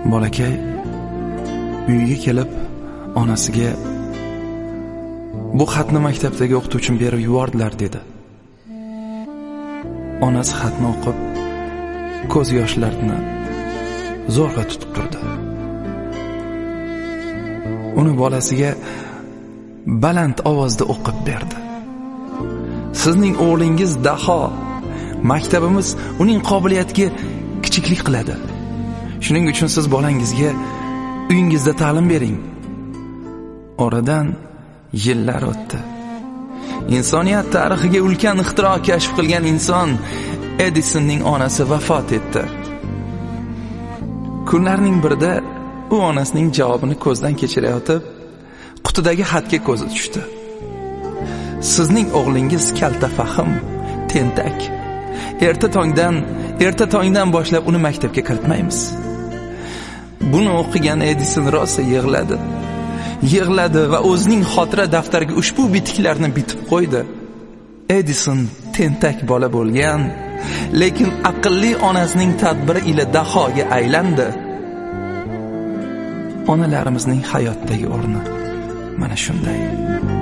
Bolakay uyiga kelib onasiga bu xatni maktabdagi o'qituvchim berib yubordilar dedi. Onasi xatni o'qib ko'z yoshlarini zo'rg'a tutib turdi. Uni bolasiga baland ovozda o'qib berdi. Sizning o'g'lingiz daho. Maktabimiz uning qobiliyatiga kichiklik qiladi. Shuning uchun siz bolangizga uyingizda ta'lim bering. Oradan yillar o'tdi. Insoniyat tarixiga ulkan ixtiro kashf qilgan inson Edisonning onasi vafot etdi. Kunlarning birida u onasining javobini ko'zdan kechirayotib, qutidagi xatga ko'zi tushdi. Sizning o'g'lingiz kalta fahm, tentak. Erta tongdan boshlab uni maktabga kiritmaymiz. Buni o'qigan Edison rosa yig'ladi va o'zining xotira daftariga ushbu bitiklarni bitib qo'ydi. Edison tentak bola bo'lgan, lekin aqlli onasining tadbiri ila dahoga aylandi. Onalarimizning hayotdagi o'rni mana shunday.